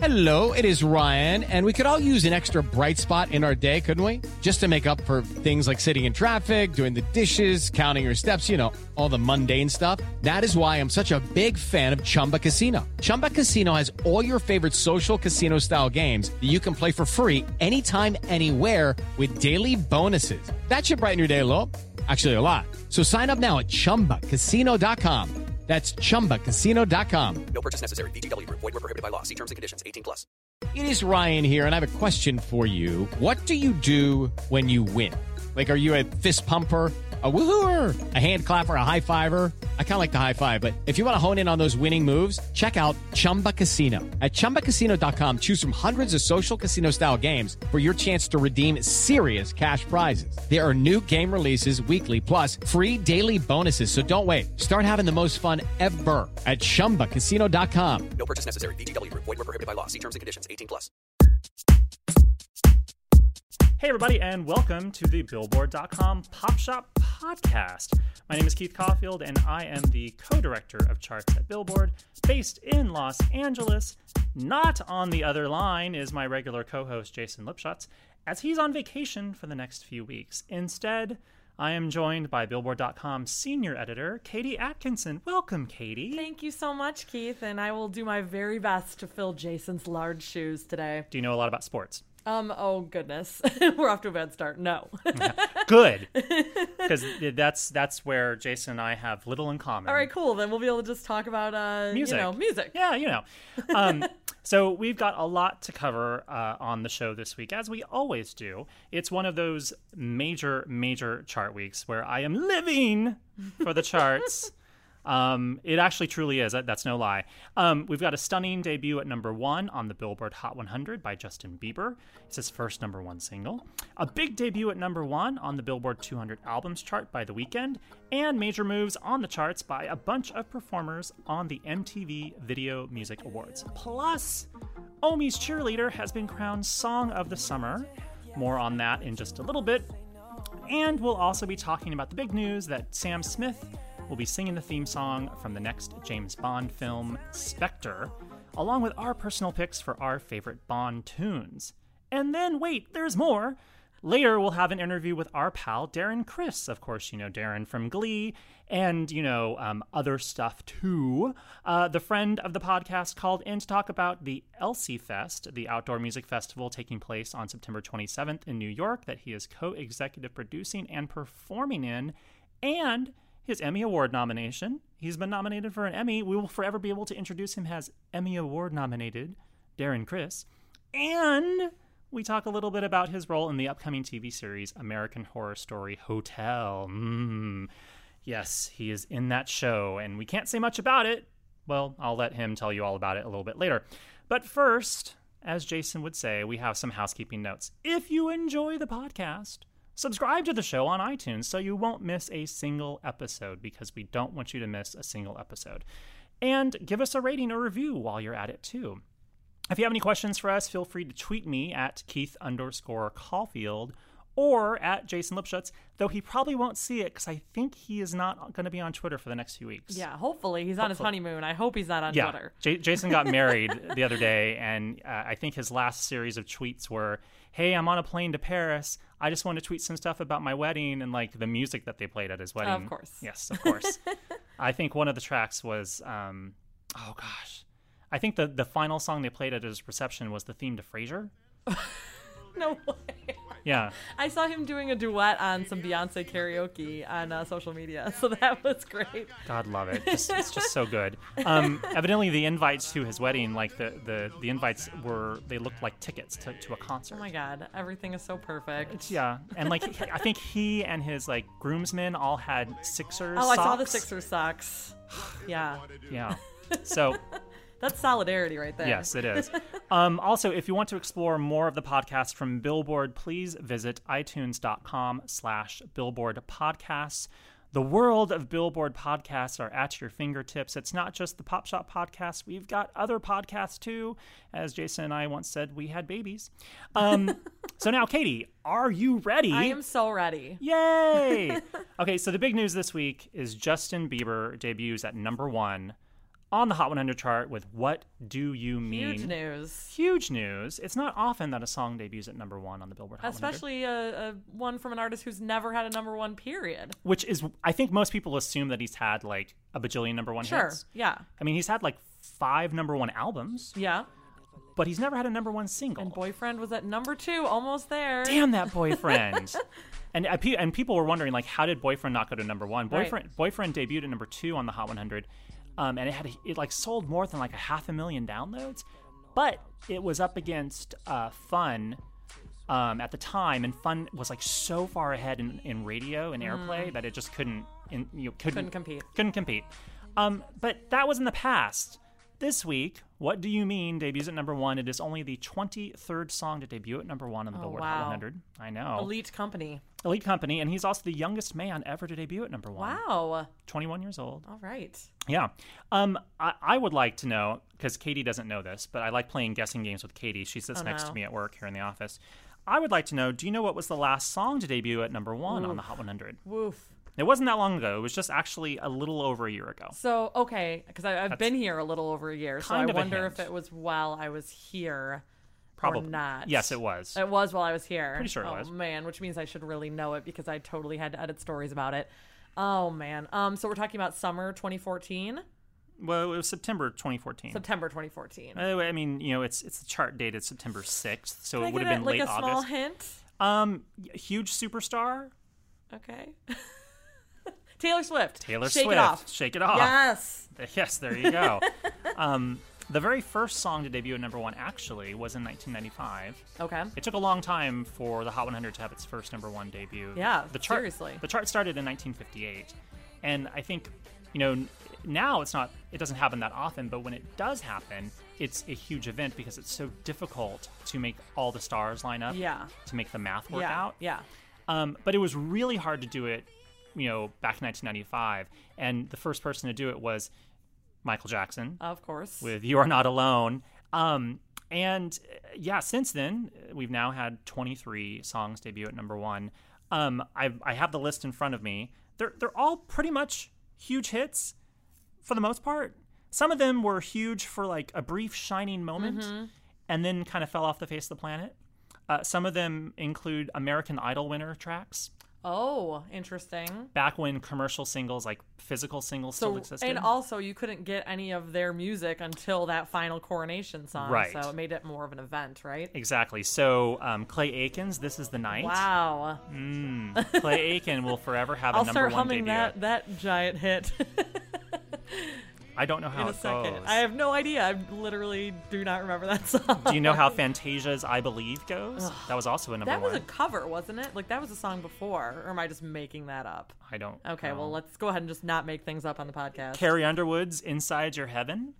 Hello, it is Ryan, and we could all use an extra bright spot in our day, couldn't we? Just to make up for things like sitting in traffic, doing the dishes, counting your steps, all the mundane stuff. That is why I'm such a big fan of Chumba Casino. Chumba Casino has all your favorite social casino-style games that you can play for free anytime, anywhere with daily bonuses. That should brighten your day a little. Actually, a lot. So sign up now at ChumbaCasino.com. That's ChumbaCasino.com. No purchase necessary. VGW Group. Void where prohibited by law. See terms and conditions. 18+. It is Ryan here, and I have a question for you. What do you do when you win? Like, are you a fist pumper, a woohooer, a hand clapper, a high fiver? I kind of like the high five, but if you want to hone in on those winning moves, check out Chumba Casino. At ChumbaCasino.com, choose from hundreds of social casino-style games for your chance to redeem serious cash prizes. There are new game releases weekly, plus free daily bonuses, so don't wait. Start having the most fun ever at ChumbaCasino.com. No purchase necessary. VGW Group. Void where prohibited by law. See terms and conditions. 18+. Hey everybody, and welcome to the Billboard.com Pop Shop Podcast. My name is Keith Caulfield, and I am the co-director of charts at Billboard, based in Los Angeles. Not on the other line is my regular co-host Jason Lipschutz, as he's on vacation for the next few weeks. Instead, I am joined by Billboard.com senior editor Katie Atkinson. Welcome, Katie. Thank you so much, Keith, and I will do my very best to fill Jason's large shoes today. Do you know a lot about sports? Oh goodness, we're off to a bad start. No. Good, because that's where Jason and I have little in common. All right, cool. Then we'll be able to just talk about music. Music. Yeah, So we've got a lot to cover on the show this week, as we always do. It's one of those major chart weeks where I am living for the charts. It actually truly is. That's no lie. We've got a stunning debut at number 1 on the Billboard Hot 100 by Justin Bieber. It's his first number 1 single. A big debut at number 1 on the Billboard 200 Albums chart by The Weeknd. And major moves on the charts by a bunch of performers on the MTV Video Music Awards. Plus, Omi's Cheerleader has been crowned Song of the Summer. More on that in just a little bit. And we'll also be talking about the big news that Sam Smith will be singing the theme song from the next James Bond film, Spectre, along with our personal picks for our favorite Bond tunes. And then, wait, there's more! Later, we'll have an interview with our pal, Darren Criss. Of course, you know Darren from Glee, and, other stuff too. The friend of the podcast called in to talk about the Elsie Fest, the outdoor music festival taking place on September 27th in New York, that he is co-executive producing and performing in, and his Emmy Award nomination. He's been nominated for an Emmy. We will forever be able to introduce him as Emmy Award nominated Darren Criss. And we talk a little bit about his role in the upcoming TV series American Horror Story Hotel. Yes, he is in that show, and we can't say much about it. Well, I'll let him tell you all about it a little bit later. But first, as Jason would say, we have some housekeeping notes. If you enjoy the podcast, subscribe to the show on iTunes so you won't miss a single episode, because we don't want you to miss a single episode. And give us a rating or review while you're at it too. If you have any questions for us, feel free to tweet me at Keith_Caulfield or at Jason Lipschutz, though he probably won't see it because I think he is not going to be on Twitter for the next few weeks. Yeah, hopefully. He's on his honeymoon. I hope he's not on Twitter. Jason got married the other day, and I think his last series of tweets were, hey, I'm on a plane to Paris. I just want to tweet some stuff about my wedding and like the music that they played at his wedding. Of course. Yes, of course. I think one of the tracks was, I think the final song they played at his reception was the theme to Frasier. No way. Yeah. I saw him doing a duet on some Beyonce karaoke on social media, so that was great. God love it. It's just so good. Evidently, the invites to his wedding, like the invites they looked like tickets to a concert. Oh my God, everything is so perfect. Yeah, and like I think he and his like groomsmen all had Sixers socks. I saw the Sixers socks. Yeah. Yeah. So. That's solidarity right there. Yes, it is. Also, if you want to explore more of the podcast from Billboard, please visit itunes.com/Billboard Podcasts. The world of Billboard podcasts are at your fingertips. It's not just the Pop Shop podcast. We've got other podcasts too. As Jason and I once said, we had babies. So now, Katie, are you ready? I am so ready. Yay! Okay, so the big news this week is Justin Bieber debuts at number 1 on the Hot 100 chart with What Do You Mean? Huge news. Huge news. It's not often that a song debuts at number 1 on the Billboard Hot 100. Especially a one from an artist who's never had a number 1 period. Which is, I think most people assume that he's had like a bajillion number 1 Sure, hits. yeah. I mean, he's had like 5 number 1 albums, Yeah. but he's never had a number 1 single. And Boyfriend was at number 2, almost there. Damn that Boyfriend. And people were wondering, like, how did Boyfriend not go to number 1? Right. Boyfriend debuted at number 2 on the Hot 100, and it sold more than like 500,000 downloads, but it was up against Fun at the time, and Fun was like so far ahead in radio and airplay that it just couldn't compete. Couldn't compete. But that was in the past. This week, What Do You Mean debuts at number 1. It is only the 23rd song to debut at number 1 on the Billboard Hot 100. I know. Elite company. Elite company, and he's also the youngest man ever to debut at number 1. Wow. 21 years old. All right. Yeah. I would like to know, because Katie doesn't know this, but I like playing guessing games with Katie. She sits next to me at work here in the office. I would like to know, do you know what was the last song to debut at number 1 on the Hot 100? Woof. It wasn't that long ago. It was just actually a little over a year ago. So, okay, because I've been here a little over a year, so I kind of a wonder hint. if it was while I was here Probably or not. Yes, it was. It was while I was here. Pretty sure it was. Oh, man, which means I should really know it because I totally had to edit stories about it. Oh, man. So we're talking about summer 2014? Well, it was September 2014. September 2014. I mean, it's the chart dated September 6th, so Can I it would get have been like late a small August. hint? Huge superstar. Okay. Taylor Swift. Taylor Shake Swift. It Off. Shake It Off. Yes. Yes, there you go. The very first song to debut at number 1 actually was in 1995. Okay. It took a long time for the Hot 100 to have its first number 1 debut. Yeah, the chart, seriously. The chart started in 1958, and I think, now it doesn't happen that often, but when it does happen, it's a huge event because it's so difficult to make all the stars line up. Yeah. To make the math work Yeah. out. Yeah. But it was really hard to do it, back in 1995, and the first person to do it was Michael Jackson. Of course. With You Are Not Alone. Since then, we've now had 23 songs debut at number 1. I have the list in front of me. They're all pretty much huge hits for the most part. Some of them were huge for like a brief shining moment and then kind of fell off the face of the planet. Some of them include American Idol winner tracks. Oh, interesting. Back when commercial singles, like physical singles, still existed. And also, you couldn't get any of their music until that final coronation song. Right. So it made it more of an event, right? Exactly. So Clay Aiken's "This Is the Night." Wow. Clay Aiken will forever have a I'll number start 1 humming debut. that giant hit I don't know how in a it second. goes. I have no idea. I literally do not remember that song. Do you know how Fantasia's "I Believe" goes? That was also a number That was 1. a cover, wasn't it? Like, that was a song before. Or am I just making that up? I don't. Okay, know. well, let's go ahead and just not make things up on the podcast. Carrie Underwood's "Inside Your Heaven."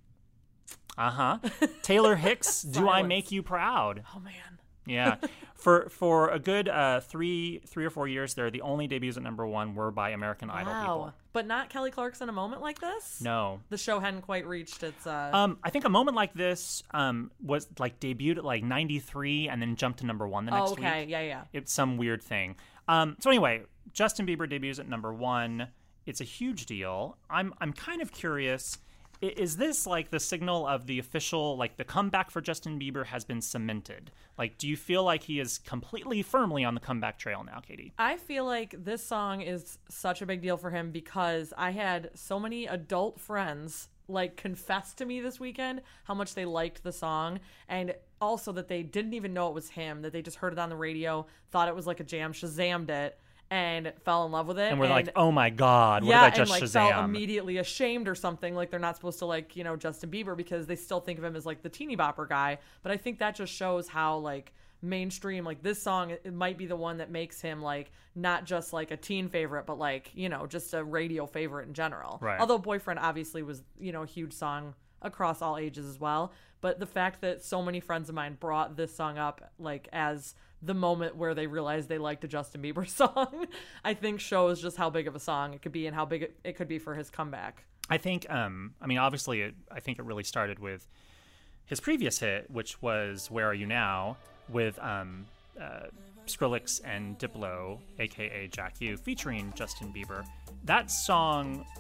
Taylor Hicks' "Do I Silence. Make You Proud?" Oh, man. Yeah. For a good 3 or 4 years there, the only debuts at number 1 were by American Idol people. But not Kelly Clarkson, A Moment Like This? No. The show hadn't quite reached its... I think A Moment Like This was like debuted at like 93 and then jumped to number 1 the next okay. week. Yeah. It's some weird thing. So anyway, Justin Bieber debuts at number 1. It's a huge deal. I'm kind of curious. Is this like the signal of the official, like the comeback for Justin Bieber has been cemented? Like, do you feel like he is completely firmly on the comeback trail now, Katie? I feel like this song is such a big deal for him because I had so many adult friends like confess to me this weekend how much they liked the song, and also that they didn't even know it was him, that they just heard it on the radio, thought it was like a jam, Shazammed it, and fell in love with it. And we're like, oh my God, what did I just and like Shazam? felt immediately ashamed or something, like they're not supposed to like, Justin Bieber because they still think of him as like the teeny bopper guy. But I think that just shows how like mainstream, like this song, it might be the one that makes him like not just like a teen favorite, but like, just a radio favorite in general. Right. Although Boyfriend obviously was, a huge song across all ages as well. But the fact that so many friends of mine brought this song up like as the moment where they realized they liked a Justin Bieber song, I think shows just how big of a song it could be and how big it could be for his comeback. I think, obviously, I think it really started with his previous hit, which was "Where Are You Now," with Skrillex and Diplo, aka Jack U, featuring Justin Bieber. That song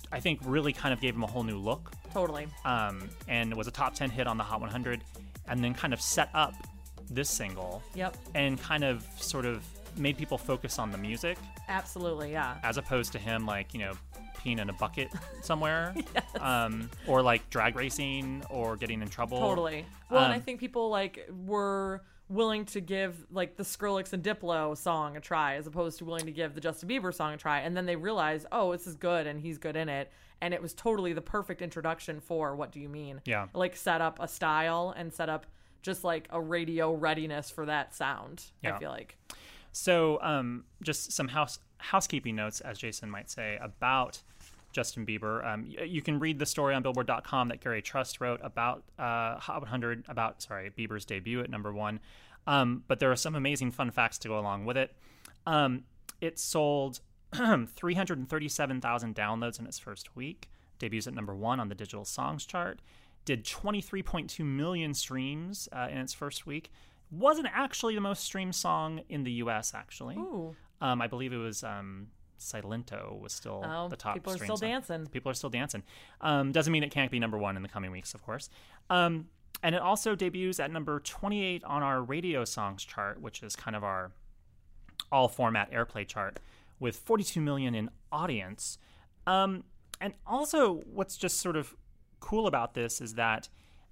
I think really kind of gave him a whole new look. Totally. And was a top 10 hit on the Hot 100, and then kind of set up this single. Yep. And kind of sort of made people focus on the music. Absolutely, yeah. As opposed to him, like, peeing in a bucket somewhere. Yes. Or like drag racing or getting in trouble. Totally. Well, and I think people were willing to give like the Skrillex and Diplo song a try as opposed to willing to give the Justin Bieber song a try, and then they realize, oh, this is good and he's good in it, and it was totally the perfect introduction for What Do You Mean. Yeah. Like set up a style and set up just like a radio readiness for that sound. Yeah. I feel like. So just some housekeeping notes, as Jason might say, about Justin Bieber. You can read the story on Billboard.com that Gary Trust wrote about Hot 100, Bieber's debut at number 1. But there are some amazing fun facts to go along with it. It sold 337,000 downloads in its first week. Debuts at number 1 on the digital songs chart. Did 23.2 million streams in its first week. Wasn't actually the most streamed song in the U.S., actually. Ooh. I believe it was Silento was still the top people are stream still song. dancing. People are still dancing. Doesn't mean it can't be number 1 in the coming weeks, of course. And it also debuts at number 28 on our radio songs chart, which is kind of our all-format airplay chart, with 42 million in audience. And also, what's just sort of cool about this is that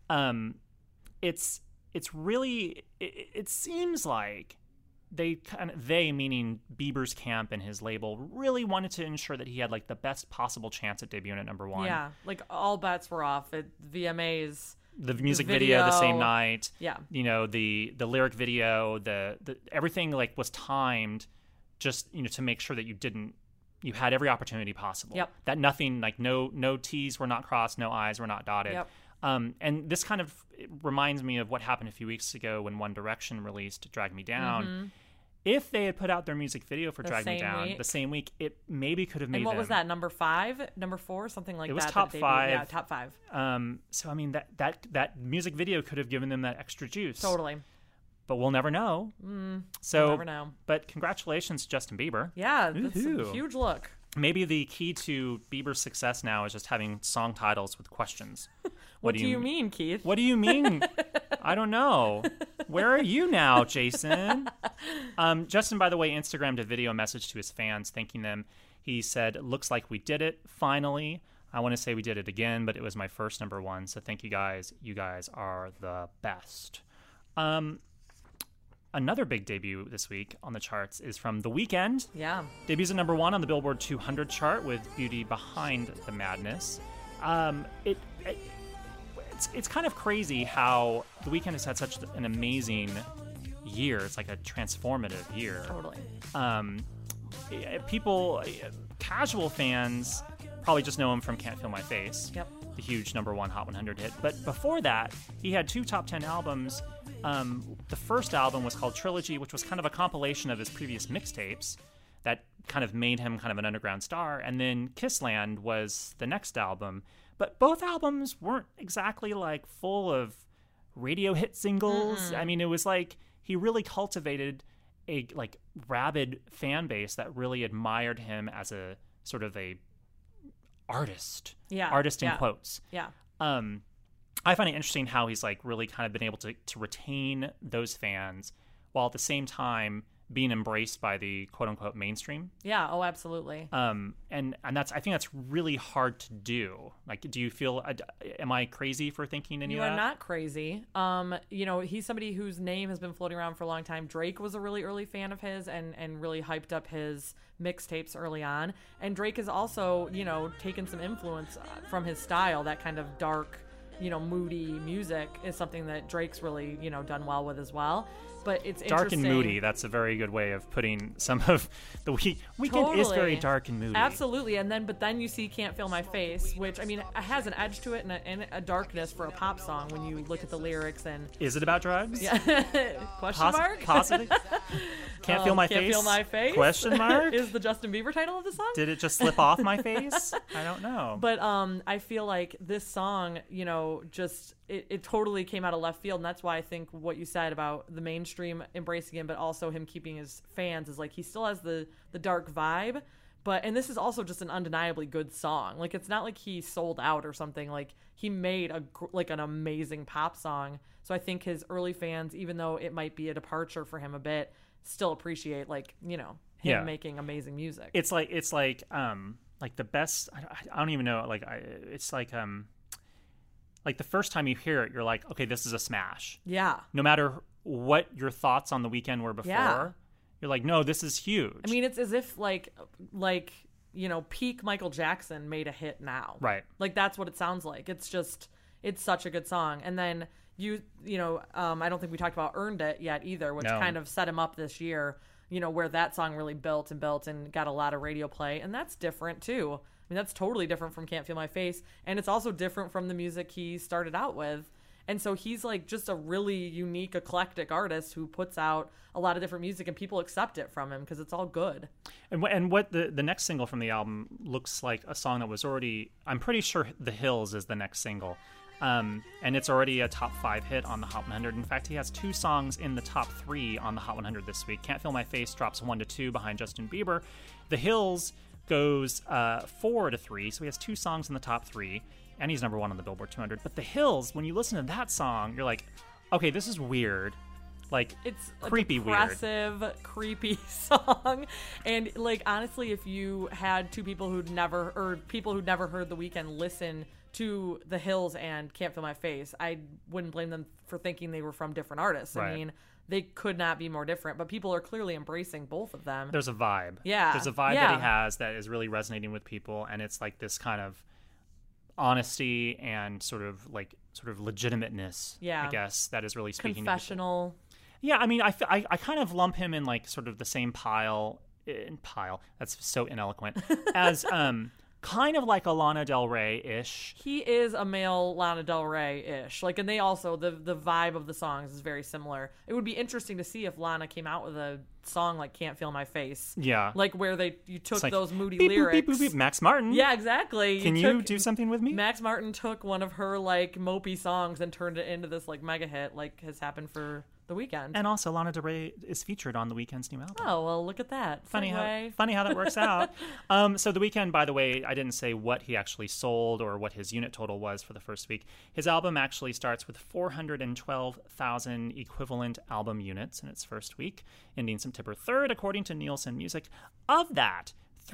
it's really it seems like they meaning Bieber's camp and his label really wanted to ensure that he had like the best possible chance at debuting at number 1. Yeah, like all bets were off at VMAs. The music video the same night. Yeah. The lyric video, the everything like was timed just to make sure that you had every opportunity possible. Yep. That nothing like no T's were not crossed, no I's were not dotted. Yep. And this kind of reminds me of what happened a few weeks ago when One Direction released Drag Me Down. Mm-hmm. If they had put out their music video for Drag Me Down week. the same week, it maybe could have made And what them. was that, number 5? Number 4? Something like that? It was that top debuted? 5. Yeah, top 5. So, I mean, that music video could have given them that extra juice. Totally. But we'll never know. So, we'll never know. But congratulations, Justin Bieber. Yeah, that's Woohoo. a huge look. Maybe the key to Bieber's success now is just having song titles with questions. What do you mean, Keith? What do you mean? I don't know. Where are you now, Jason? Justin, by the way, Instagrammed a video message to his fans thanking them. He said, "Looks like we did it, finally. I want to say we did it again, but it was my first number 1, so thank you guys. You guys are the best." Another big debut this week on the charts is from The Weeknd. Yeah. Debuts at number 1 on the Billboard 200 chart with Beauty Behind the Madness. It's kind of crazy how The Weeknd has had such an amazing year. It's like a transformative year. Totally. People, casual fans, probably just know him from Can't Feel My Face. Yep. The huge number 1 Hot 100 hit. But before that, he had 2 top 10 albums. The first album was called Trilogy, which was kind of a compilation of his previous mixtapes that kind of made him kind of an underground star. And then Kissland was the next album. But both albums weren't exactly like full of radio hit singles. Mm-mm. I mean, it was like he really cultivated a like rabid fan base that really admired him as a sort of a artist. Yeah. Artist in quotes. Yeah. I find it interesting how he's like really kind of been able to retain those fans while at the same time being embraced by the quote unquote mainstream. Yeah. Oh, absolutely. And that's, I think that's really hard to do. Like, do you feel, am I crazy for thinking any You of that? are not crazy. He's somebody whose name has been floating around for a long time. Drake was a really early fan of his and really hyped up his mixtapes early on. And Drake has also, taken some influence from his style. That kind of dark, moody music is something that Drake's really, done well with as well. But it's dark interesting. and moody. That's a very good way of putting some of the Weeknd Totally. is very dark and moody. Absolutely. And then you see Can't Feel My Face, which, it has an edge to it and a darkness for a pop song when you look at the lyrics. And is it about drugs? Yeah. Question mark? Possibly. Can't Feel My Face? Can't Feel My Face? Question mark? Is the Justin Bieber title of the song? Did it just slip off my face? I don't know. But I feel like this song, it totally came out of left field. And that's why I think what you said about the mainstream embracing him, but also him keeping his fans, is like he still has the dark vibe, and this is also just an undeniably good song. Like, it's not like he sold out or something. Like, he made an amazing pop song. So I think his early fans, even though it might be a departure for him a bit, still appreciate, like, you know, him making amazing music. It's like the best. I don't even know. It's like the first time you hear it, you're like, okay, this is a smash. Yeah. No matter what your thoughts on the weekend were before, you're like, no, this is huge. I mean, it's as if like you know, peak Michael Jackson made a hit now. Right. Like, that's what it sounds like. It's such a good song. And then you know, I don't think we talked about Earned It yet either, which kind of set him up this year, you know, where that song really built and got a lot of radio play. And that's different too. I mean, that's totally different from Can't Feel My Face. And it's also different from the music he started out with. And so he's like just a really unique, eclectic artist who puts out a lot of different music, and people accept it from him because it's all good. And what the next single from the album looks like a song that was already, I'm pretty sure The Hills is the next single. And it's already a top 5 hit on the Hot 100. In fact, he has 2 songs in the top 3 on the Hot 100 this week. Can't Feel My Face drops 1 to 2 behind Justin Bieber. The Hills goes 4 to 3, so he has 2 songs in the top 3. And he's number 1 on the Billboard 200. But The Hills, when you listen to that song, you're like, okay, this is weird. Like, it's creepy, a depressive, creepy song. And like, honestly, if you had people who'd never heard The Weeknd listen to The Hills and Can't Feel My Face, I wouldn't blame them for thinking they were from different artists. Right. I mean, they could not be more different, but people are clearly embracing both of them. There's a vibe. Yeah. There's a vibe that he has that is really resonating with people, and it's like this kind of honesty and sort of legitimateness, I guess, that is really speaking confessional. To people. Yeah, I mean, I kind of lump him in like sort of the same pile, that's so ineloquent, as kind of like a Lana Del Rey-ish. He is a male Lana Del Rey-ish. Like, and they also, the vibe of the songs is very similar. It would be interesting to see if Lana came out with a song like Can't Feel My Face. Yeah. Like, where you took like, those moody beep, lyrics. Beep, beep, beep, beep. Max Martin. Yeah, exactly. Can you do something with me? Max Martin took one of her, like, mopey songs and turned it into this, like, mega hit, like has happened for The Weeknd. And also, Lana Del Rey is featured on The Weeknd's new album. Oh, well, look at that. Funny how that works out. So The Weeknd, by the way, I didn't say what he actually sold or what his unit total was for the first week. His album actually starts with 412,000 equivalent album units in its first week, ending September 3rd, according to Nielsen Music. Of that,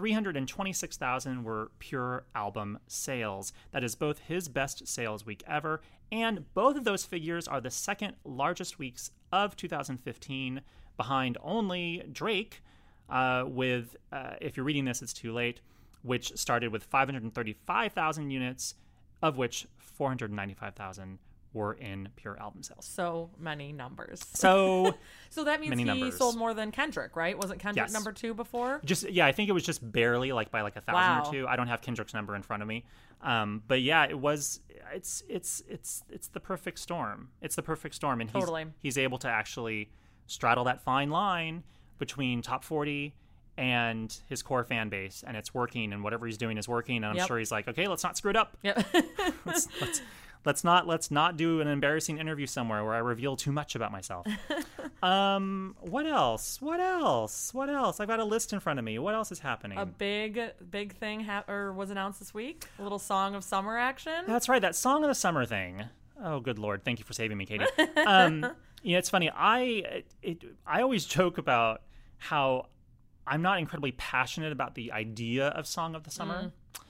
326,000 were pure album sales. That is both his best sales week ever, and both of those figures are the second largest weeks of 2015, behind only Drake, with, if you're reading this, it's too late, which started with 535,000 units, of which 495,000 were in pure album sales. So many numbers. So that means he numbers. sold more than Kendrick, right? Wasn't Kendrick Yes. number 2 before? I think it was just barely, like by like 1,000 Wow. or 2. I don't have Kendrick's number in front of me, but yeah, it was. It's the perfect storm. It's the perfect storm, and he's able to actually straddle that fine line between top 40 and his core fan base, and it's working, and whatever he's doing is working. And I'm sure he's like, okay, let's not screw it up. Yep. Let's not do an embarrassing interview somewhere where I reveal too much about myself. What else? I've got a list in front of me. What else is happening? A big thing was announced this week. A little Song of Summer action. That's right, that Song of the Summer thing. Oh, good Lord. Thank you for saving me, Katie. It's funny. I always joke about how I'm not incredibly passionate about the idea of Song of the Summer.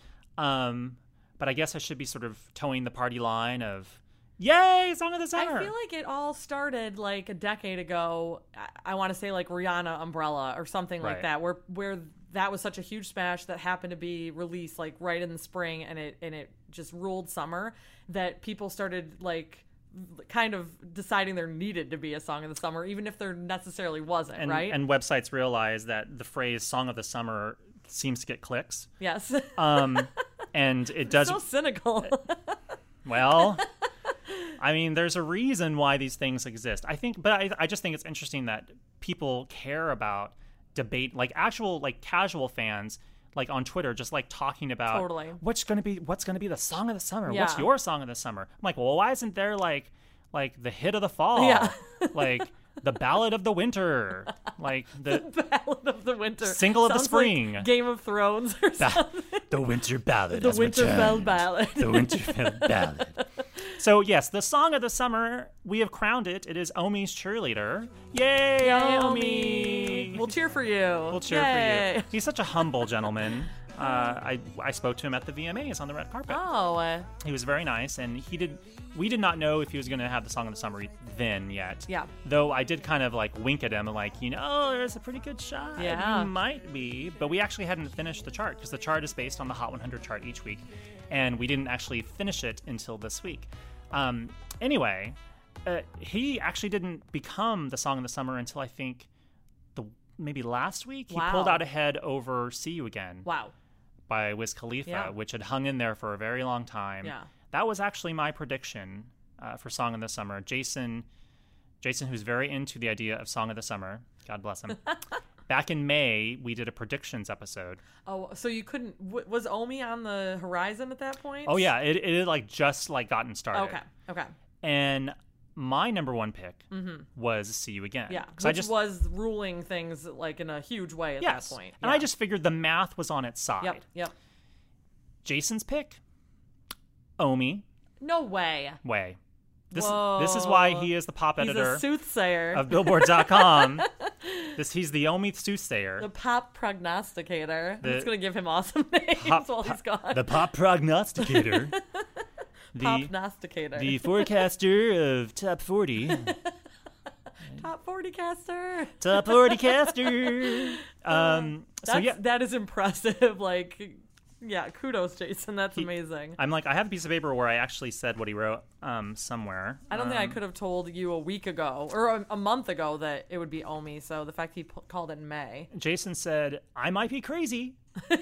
But I guess I should be sort of towing the party line of, yay, Song of the Summer. I feel like it all started like a decade ago. I want to say like Rihanna Umbrella or something like that, where that was such a huge smash that happened to be released like right in the spring, and it just ruled summer, that people started like kind of deciding there needed to be a Song of the Summer, even if there necessarily wasn't, right? And websites realize that the phrase Song of the Summer seems to get clicks. Yes. And it does. So cynical. Well, I mean, there's a reason why these things exist. I think, but I just think it's interesting that people care about debate, like actual, like casual fans, like on Twitter, just like talking about what's going to be the Song of the Summer. Yeah. What's your Song of the Summer? I'm like, well, why isn't there like the hit of the fall? Yeah. like the Ballad of the Winter, like the Ballad of the Winter. Single of the Sounds Spring. like Game of Thrones or something. the Winter Ballad. The has Winterfell returned. Ballad. The Winterfell Ballad. So yes, the song of the summer, we have crowned it. It is Omi's Cheerleader. Yay, Omi! We'll cheer for you. We'll cheer for Yay. you. He's such a humble gentleman. I spoke to him at the VMAs on the red carpet. Oh, He was very nice, and we did not know if he was going to have the song of the summer then yet. Yeah. Though I did kind of like wink at him, like, there's a pretty good shot. Yeah. You might be. But we actually hadn't finished the chart because the chart is based on the Hot 100 chart each week, and we didn't actually finish it until this week. Anyway, he actually didn't become the song of the summer until I think maybe last week. He Wow. pulled out ahead over "See You Again" wow. by Wiz Khalifa, Yeah. which had hung in there for a very long time. Yeah. That was actually my prediction for Song of the Summer. Jason, who's very into the idea of Song of the Summer, God bless him. Back in May, we did a predictions episode. Oh, so you couldn't? Was Omi on the horizon at that point? Oh yeah, it had like just like gotten started. Okay. And my number one pick was "See You Again." Yeah, 'Cause which was ruling things like in a huge way at yes, that point. and I just figured the math was on its side. Yep. Jason's pick, Omi. No way. This is why he is the pop He's editor a soothsayer. of Billboard.com. He's the Omi soothsayer. The pop prognosticator. I'm The- just gonna give him awesome names while he's gone. The pop prognosticator. Popnosticator. The forecaster of top 40. Top 40 caster. Top 40 caster. That is impressive. Like, yeah, kudos, Jason. That's amazing. I'm like, I have a piece of paper where I actually said what he wrote somewhere. I don't think I could have told you a week ago or a month ago that it would be Omi. So the fact he called it in May. Jason said, I might be crazy.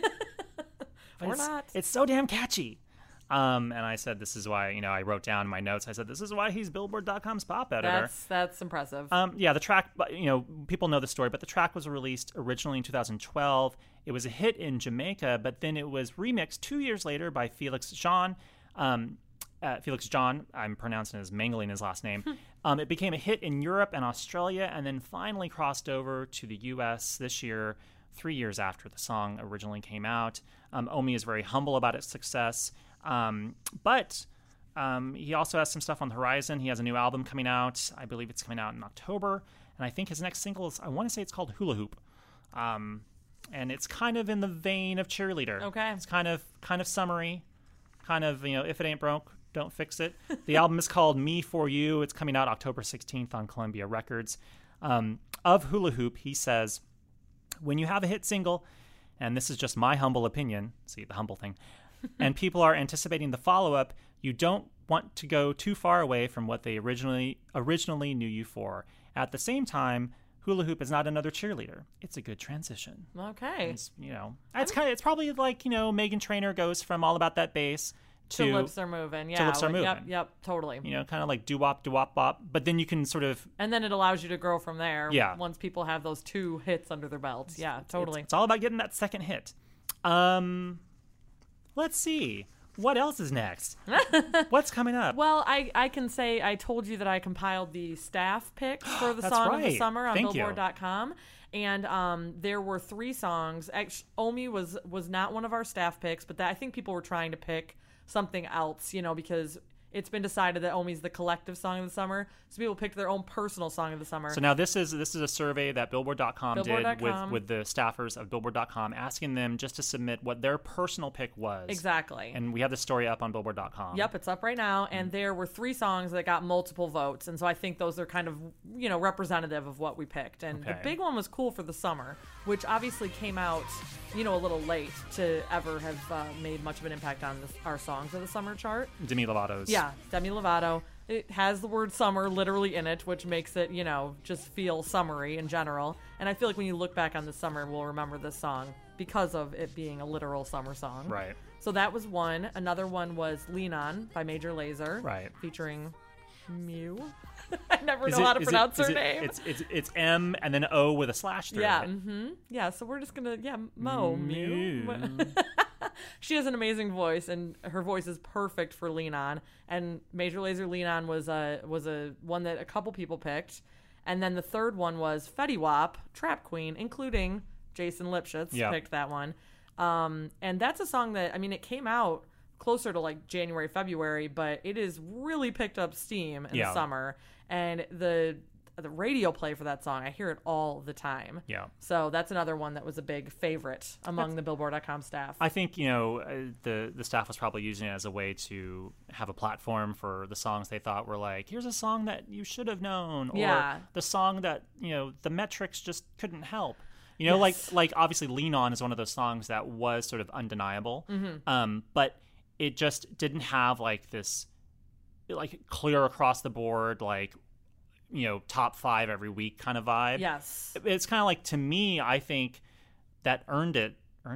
Or not. It's so damn catchy. And I said, this is why, I wrote down in my notes, I said, this is why he's Billboard.com's pop editor. That's impressive. Yeah, the track, people know the story, but the track was released originally in 2012. It was a hit in Jamaica, but then it was remixed 2 years later by Felix Jean. Felix Jean, I'm pronouncing as mangling his last name. It became a hit in Europe and Australia, and then finally crossed over to the U.S. this year, 3 years after the song originally came out. Omi is very humble about its success. But he also has some stuff on the horizon. He has a new album coming out. I believe it's coming out in October. And I think his next single is, I want to say it's called Hula Hoop. And it's kind of in the vein of Cheerleader. Okay. It's kind of summery. Kind of, if it ain't broke, don't fix it. The album is called Me For You. It's coming out October 16th on Columbia Records. Of Hula Hoop, he says, when you have a hit single, and this is just my humble opinion, see the humble thing, and people are anticipating the follow-up, you don't want to go too far away from what they originally knew you for. At the same time, Hula Hoop is not another cheerleader. It's a good transition. Okay. It's probably like, Meghan Trainor goes from All About That Bass to Lips Are Moving. Yeah. Lips Are Moving. Yep, totally. Kind of like doo-wop, doo-wop, bop. But then you can sort of... And then it allows you to grow from there. Yeah. Once people have those 2 hits under their belts. Yeah, totally. It's all about getting that second hit. Let's see. What else is next? What's coming up? Well, I can say I told you that I compiled the staff picks for the That's song of the right. summer on Thank you. Billboard.com. And there were 3 songs. Actually, Omi was not one of our staff picks, but I think people were trying to pick something else, because it's been decided that Omi's the collective song of the summer. So people picked their own personal song of the summer. So now this is a survey that Billboard.com did Billboard.com. with the staffers of Billboard.com, asking them just to submit what their personal pick was. Exactly. And we have the story up on Billboard.com. Yep, it's up right now, and there were 3 songs that got multiple votes, and so I think those are kind of, representative of what we picked. And the Okay. big one was Cool for the Summer, which obviously came out, a little late to ever have made much of an impact on our Songs of the Summer chart. Demi Lovato's. Yeah, Demi Lovato. It has the word summer literally in it, which makes it, just feel summery in general. And I feel like when you look back on the summer, we'll remember this song because of it being a literal summer song. Right. So that was one. Another one was Lean On by Major Lazer. Right. Featuring Mew. I never know how to pronounce her name. It's M and then O with a slash through Yeah. it. Mm-hmm. Yeah. So we're just gonna Mew. Mew. She has an amazing voice, and her voice is perfect for Lean On. And Major Lazer Lean On was a one that a couple people picked. And then the third one was Fetty Wap, Trap Queen, including Jason Lipschitz picked that one. And that's a song that, I mean, it came out closer to like January, February, but it is really picked up steam in the summer. And the radio play for that song, I hear it all the time. Yeah. So that's another one that was a big favorite among the Billboard.com staff. I think, the staff was probably using it as a way to have a platform for the songs they thought were like, here's a song that you should have known, or the song that, the metrics just couldn't help. Like obviously Lean On is one of those songs that was sort of undeniable, but it just didn't have like this like clear across the board, like, top 5 every week kind of vibe. Yes. It's kind of like, to me, I think that Earned It?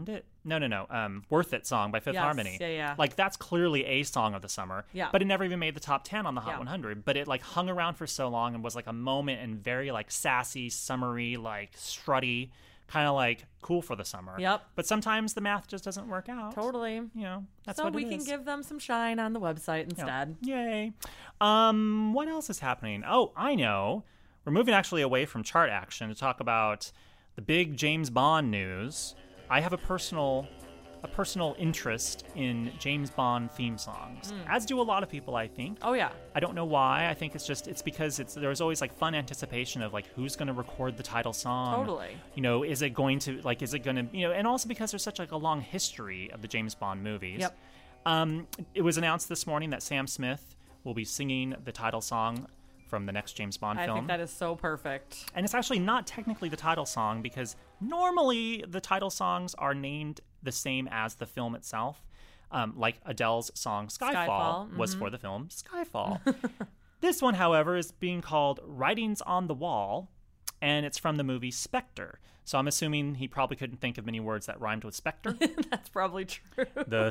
No. Worth It song by Fifth Harmony. Yeah. Like, that's clearly a song of the summer. Yeah. But it never even made the top 10 on the Hot 100. But it, like, hung around for so long and was, like, a moment and very, like, sassy, summery, like, strutty, kind of, like, cool for the summer. Yep. But sometimes the math just doesn't work out. Totally. That's so what it is. we can give them some shine on the website instead. Yay. What else is happening? Oh, I know. We're moving actually away from chart action to talk about the big James Bond news. I have a personal interest in James Bond theme songs, as do a lot of people, I think. Oh, yeah. I don't know why. I think it's because there's always like fun anticipation of like who's going to record the title song. Totally. Is it going to and also because there's such like a long history of the James Bond movies. Yep. It was announced this morning that Sam Smith will be singing the title song from the next James Bond film. I think that is so perfect. And it's actually not technically the title song, because normally the title songs are named the same as the film itself. Like Adele's song Skyfall was for the film Skyfall. This one, however, is being called Writings on the Wall, and it's from the movie Spectre. So I'm assuming he probably couldn't think of many words that rhymed with Spectre. That's probably true. The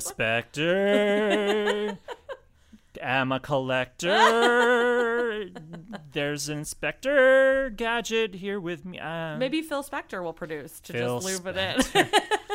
Spectre. Am a collector. There's an Inspector Gadget here with me. Maybe Phil Spector will produce to Phil just loop it in.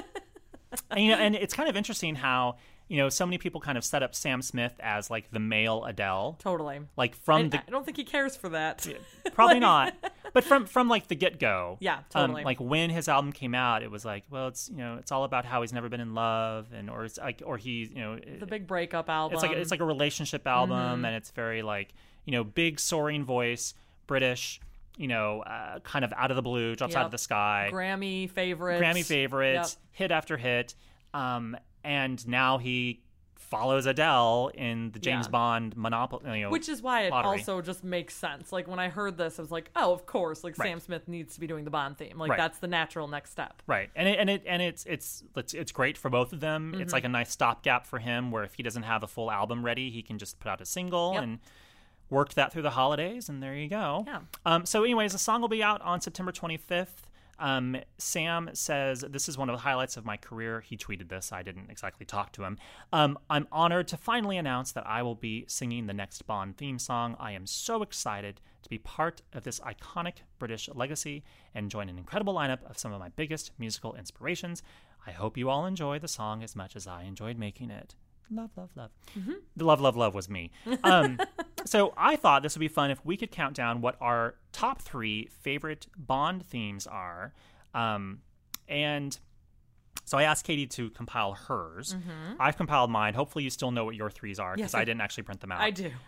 And it's kind of interesting how so many people kind of set up Sam Smith as like the male Adele. Totally. Like I don't think he cares for that. Probably not. But from like the get-go. Yeah, totally. Like when his album came out, it was like, well, it's it's all about how he's never been in love, or he the big breakup album. It's like a relationship album, and it's very like big soaring voice, British, kind of out of the blue, drops out of the sky. Grammy favorites. Yep. Hit after hit. And now he follows Adele in the James Bond Monopoly, which is why it lottery. Also just makes sense. Like when I heard this, I was like, oh, of course, like Sam Smith needs to be doing the Bond theme. Like that's the natural next step. Right. And it's great for both of them. It's like a nice stopgap for him, where if he doesn't have a full album ready, he can just put out a single and work that through the holidays, and there you go. Yeah. So anyways, the song will be out on September 25th. Sam says, this is one of the highlights of my career. He tweeted this. I didn't exactly talk to him. I'm honored to finally announce that I will be singing the next Bond theme song. I am so excited to be part of this iconic British legacy and join an incredible lineup of some of my biggest musical inspirations. I hope you all enjoy the song as much as I enjoyed making it. Love, love, love. Mm-hmm. The love was me. So I thought this would be fun if we could count down what our top 3 favorite Bond themes are. And so I asked Katie to compile hers. Mm-hmm. I've compiled mine. Hopefully you still know what your 3s are, because I didn't actually print them out. I do.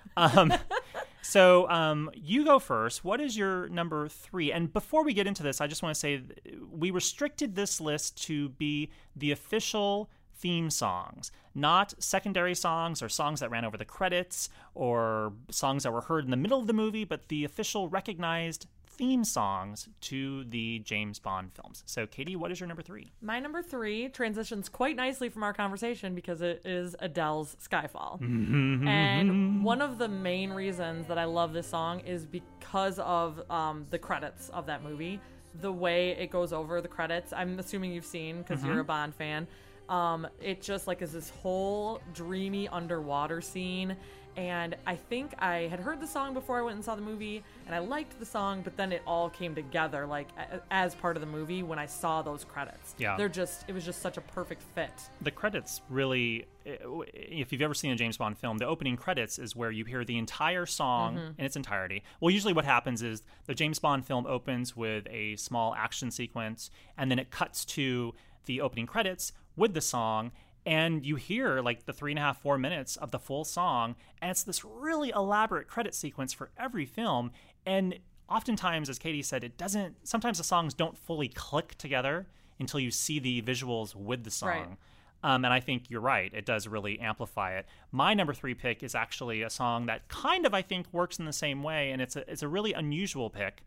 So you go first. What is your number 3? And before we get into this, I just want to say we restricted this list to be the official theme songs, not secondary songs or songs that ran over the credits or songs that were heard in the middle of the movie, but the official recognized theme songs to the James Bond films. So, Katie, what is your number 3? My number 3 transitions quite nicely from our conversation because it is Adele's Skyfall. And one of the main reasons that I love this song is because of the credits of that movie. The way it goes over the credits, I'm assuming you've seen because you're a Bond fan. It just like is this whole dreamy underwater scene, And I think I had heard the song before I went and saw the movie, and I liked the song, but then it all came together like as part of the movie when I saw those credits. Yeah. It was just such a perfect fit. The credits really, if you've ever seen a James Bond film, the opening credits is where you hear the entire song in its entirety. Well, usually what happens is the James Bond film opens with a small action sequence, and then it cuts to the opening credits with the song, and you hear like the 3.5, 4 minutes of the full song, and it's this really elaborate credit sequence for every film. And oftentimes, as Katie said, sometimes the songs don't fully click together until you see the visuals with the song. Right. And I think you're right. It does really amplify it. My number 3 pick is actually a song that kind of, I think, works in the same way, and it's a really unusual pick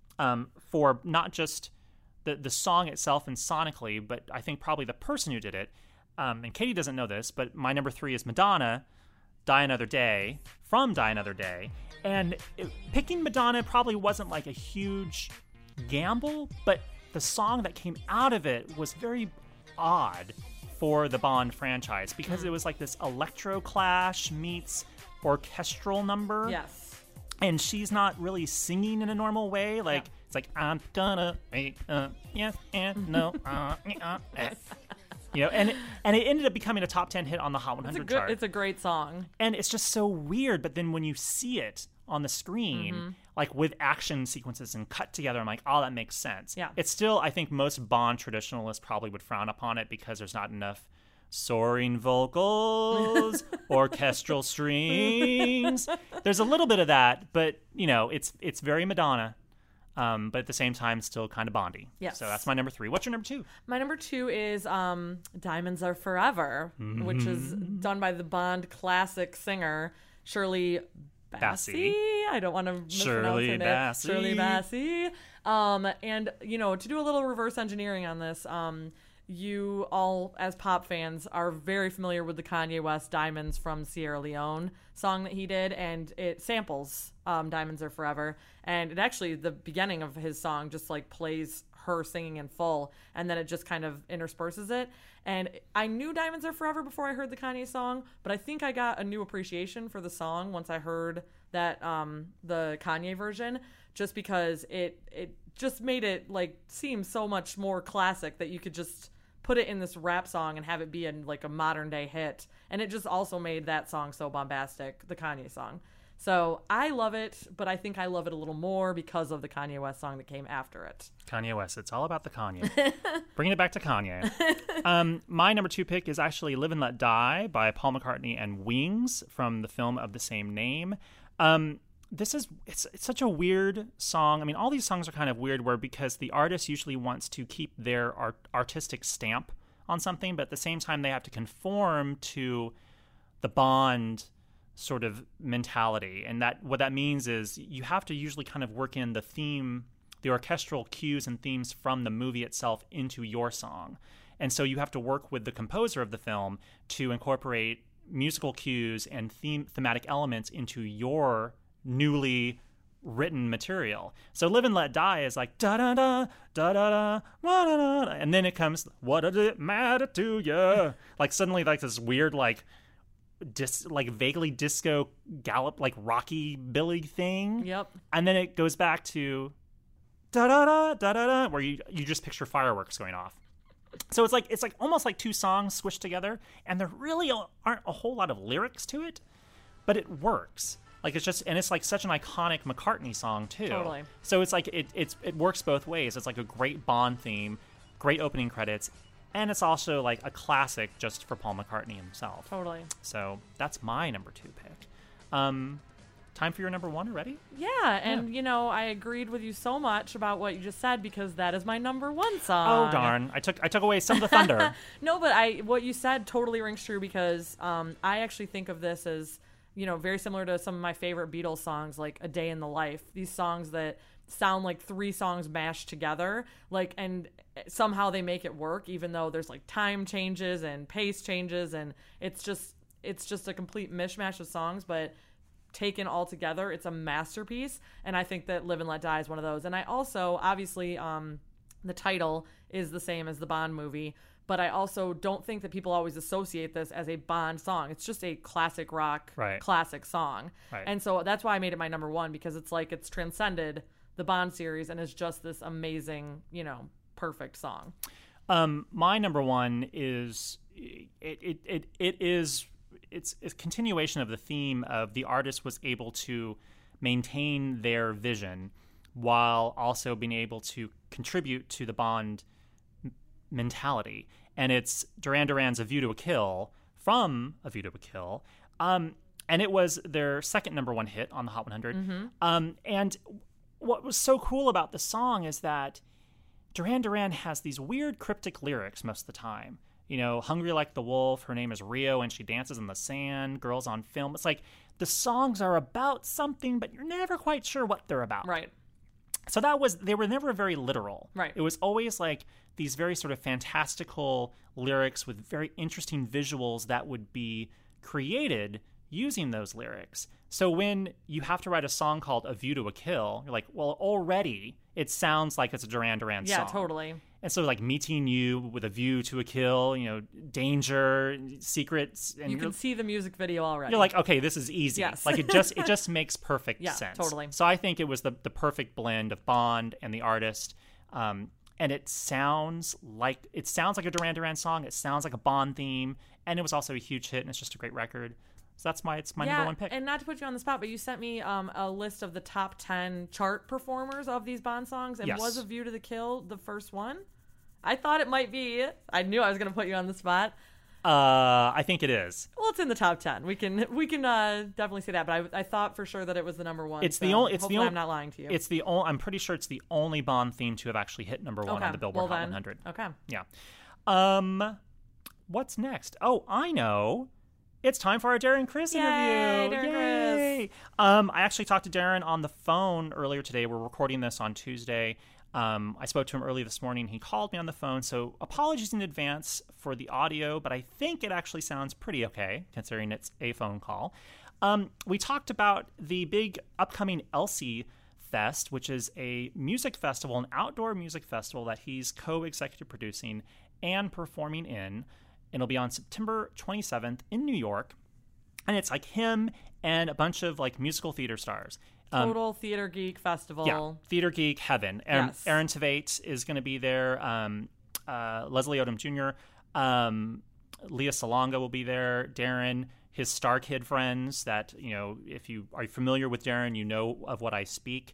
for not just the song itself and sonically, but I think probably the person who did it. And Katie doesn't know this, but my number 3 is Madonna, Die Another Day, from Die Another Day. And picking Madonna probably wasn't like a huge gamble, but the song that came out of it was very odd for the Bond franchise because it was like this electro clash meets orchestral number. Yes. And she's not really singing in a normal way. Like, it's like, I'm gonna make yes and no. You know, and it ended up becoming a top 10 hit on the Hot 100 chart. It's a great song. And it's just so weird. But then when you see it on the screen, like with action sequences and cut together, I'm like, oh, that makes sense. Yeah. It's still, I think most Bond traditionalists probably would frown upon it because there's not enough soaring vocals, orchestral strings. There's a little bit of that, but, you know, it's very Madonna. But at the same time, still kind of Bondy. Yes. So that's my number 3. What's your number 2? My number 2 is Diamonds Are Forever, which is done by the Bond classic singer Shirley Bassey. I don't want to mispronounce her name. Shirley Bassey. And, you know, to do a little reverse engineering on this, you all, as pop fans, are very familiar with the Kanye West Diamonds from Sierra Leone song that he did, and it samples Diamonds Are Forever. And it actually, the beginning of his song just like plays her singing in full, and then it just kind of intersperses it. And I knew Diamonds Are Forever before I heard the Kanye song, but I think I got a new appreciation for the song once I heard that the Kanye version, just because it just made it like seem so much more classic that you could just put it in this rap song and have it be like a modern day hit. And it just also made that song so bombastic, the Kanye song. So I love it, but I think I love it a little more because of the Kanye West song that came after it. Kanye West. It's all about the Kanye. Bringing it back to Kanye. My number 2 pick is actually Live and Let Die by Paul McCartney and Wings from the film of the same name. It's such a weird song. I mean, all these songs are kind of weird because the artist usually wants to keep their artistic stamp on something, but at the same time they have to conform to the Bond sort of mentality. And that what that means is you have to usually kind of work in the theme, the orchestral cues and themes from the movie itself into your song. And so you have to work with the composer of the film to incorporate musical cues and thematic elements into your newly written material. So Live and Let Die is like da da da da da da da da, and then it comes what does it matter to you? Like suddenly like this weird like vaguely disco gallop like rocky Billy thing. Yep. And then it goes back to da da da da da da, where you just picture fireworks going off. So it's like almost like 2 songs squished together, and there really aren't a whole lot of lyrics to it, but it works. Like it's like such an iconic McCartney song too. Totally. So it's like it works both ways. It's like a great Bond theme, great opening credits, and it's also like a classic just for Paul McCartney himself. Totally. So that's my number 2 pick. Time for your number 1 already? Yeah, and you know, I agreed with you so much about what you just said because that is my number 1 song. Oh darn! I took away some of the thunder. No, but what you said totally rings true because I actually think of this as, you know, very similar to some of my favorite Beatles songs, like A Day in the Life. These songs that sound like 3 songs mashed together, like, and somehow they make it work, even though there's like time changes and pace changes, and it's just a complete mishmash of songs, but taken all together, it's a masterpiece. And I think that Live and Let Die is one of those. And I also, obviously, the title is the same as the Bond movie, but I also don't think that people always associate this as a Bond song. It's just a classic rock, classic song. Right. And so that's why I made it my number one, because it's like it's transcended the Bond series and is just this amazing, perfect song. My number one is it's a continuation of the theme of the artist was able to maintain their vision while also being able to contribute to the Bond mentality. And it's Duran Duran's A View to a Kill from A View to a Kill. And it was their second number one hit on the Hot 100. And what was so cool about the song is that Duran Duran has these weird cryptic lyrics most of the time. Hungry Like the Wolf, her name is Rio, and she dances in the sand, Girls on Film. It's like the songs are about something, but you're never quite sure what they're about. Right. So they were never very literal. Right. It was always like these very sort of fantastical lyrics with very interesting visuals that would be created using those lyrics. So when you have to write a song called A View to a Kill, you're like, well, already it sounds like it's a Duran Duran song. Yeah, totally. And so like meeting you with a view to a kill, danger, secrets. And you can see the music video already. You're like, okay, this is easy. Yes. Like it just makes perfect sense. Yeah, totally. So I think it was the perfect blend of Bond and the artist. And it sounds like a Duran Duran song. It sounds like a Bond theme. And it was also a huge hit, and it's just a great record. So it's my number one pick. And not to put you on the spot, but you sent me a list of the top 10 chart performers of these Bond songs, and was A View to the Kill the first one? I thought it might be. I knew I was going to put you on the spot. I think it is. Well, it's in the top 10. We can definitely say that, but I thought for sure that it was the number one. Hopefully I'm not lying to you. I'm pretty sure it's the only Bond theme to have actually hit number one on the Billboard Hot 100. Okay. Yeah. What's next? Oh, I know. It's time for our Darren Criss interview. Darren Criss. I actually talked to Darren on the phone earlier today. We're recording this on Tuesday. I spoke to him early this morning. He called me on the phone, so apologies in advance for the audio, but I think it actually sounds pretty okay, considering it's a phone call. We talked about the big upcoming Elsie Fest, which is a music festival, an outdoor music festival that he's co-executive producing and performing in. It'll be on September 27th in New York, and it's like him and a bunch of like musical theater stars. Total theater geek festival. Yeah, theater geek heaven. Yes. Aaron Tveit is going to be there. Leslie Odom Jr., Leah Salonga will be there. Darren, his Star Kid friends that, if you are familiar with Darren, you know of what I speak.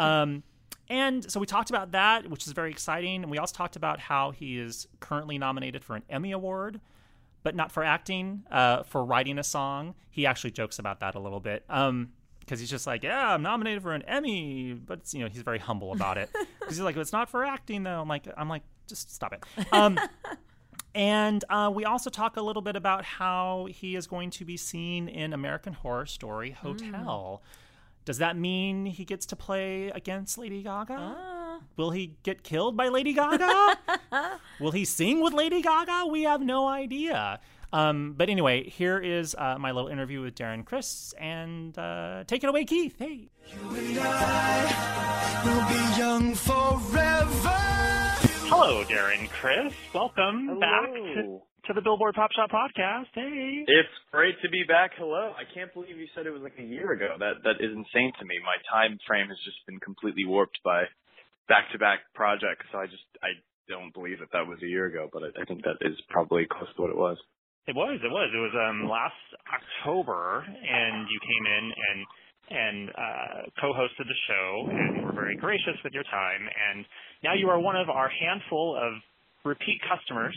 And so we talked about that, which is very exciting. And we also talked about how he is currently nominated for an Emmy Award, but not for acting, for writing a song. He actually jokes about that a little bit. Because he's just like, yeah, I'm nominated for an Emmy, but it's, he's very humble about it. Because he's like, it's not for acting though. I'm like, just stop it. And we also talk a little bit about how he is going to be seen in American Horror Story Hotel. Does that mean he gets to play against Lady Gaga? Will he get killed by Lady Gaga? Will he sing with Lady Gaga? We have no idea. But anyway, here is my little interview with Darren Criss, and take it away, Keith. Hey. You and I will be young forever. Hello, Darren Criss. Welcome back to the Billboard Pop Shop Podcast. Hey. It's great to be back. Hello. I can't believe you said it was like a year ago. That is insane to me. My time frame has just been completely warped by back-to-back projects. So I don't believe that was a year ago, but I think that is probably close to what it was. It was last October, and you came in and co-hosted the show, and were very gracious with your time. And now you are one of our handful of repeat customers,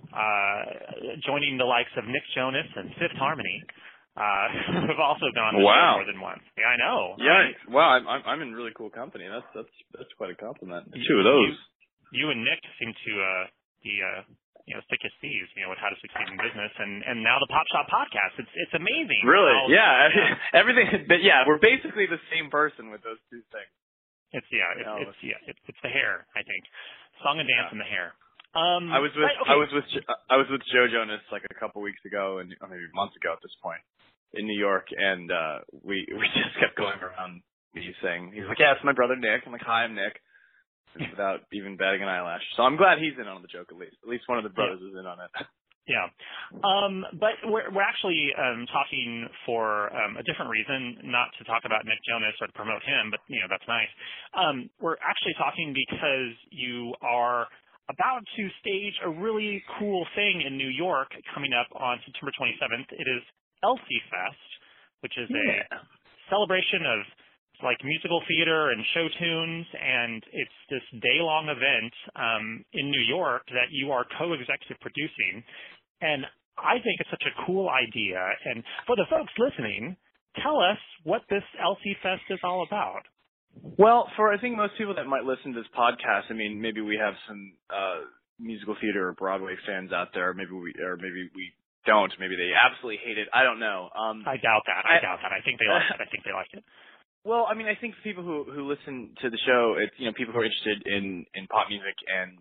joining the likes of Nick Jonas and Fifth Harmony, who have also gone on the show more than once. Yeah, I know. Yeah, wow, I'm in really cool company. That's quite a compliment. Two of those. You and Nick seem to be thick as thieves, with how to succeed in business, and now the Pop Shop Podcast. It's amazing. Really? Everything. But we're basically the same person with those two things. It's the hair, I think. Song and dance and the hair. I was with Joe Jonas like a couple weeks ago, and maybe months ago at this point, in New York, and we just kept going around me saying, he's like, yeah, it's my brother Nick. I'm like, hi, I'm Nick. without even batting an eyelash. So I'm glad he's in on the joke at least. At least one of the brothers is in on it. Yeah. But we're actually talking for a different reason, not to talk about Nick Jonas or to promote him, but, that's nice. We're actually talking because you are about to stage a really cool thing in New York coming up on September 27th. It is Elsie Fest, which is a celebration of musical theater and show tunes, and it's this day-long event in New York that you are co-executive producing. And I think it's such a cool idea. And for the folks listening, tell us what this Elsie Fest is all about. Well, for I think most people that might listen to this podcast, I mean, maybe we have some musical theater or Broadway fans out there. Maybe we don't. Maybe they absolutely hate it. I don't know. I doubt that. I think they like it. Well, I mean, I think for people who listen to the show, it's people who are interested in pop music and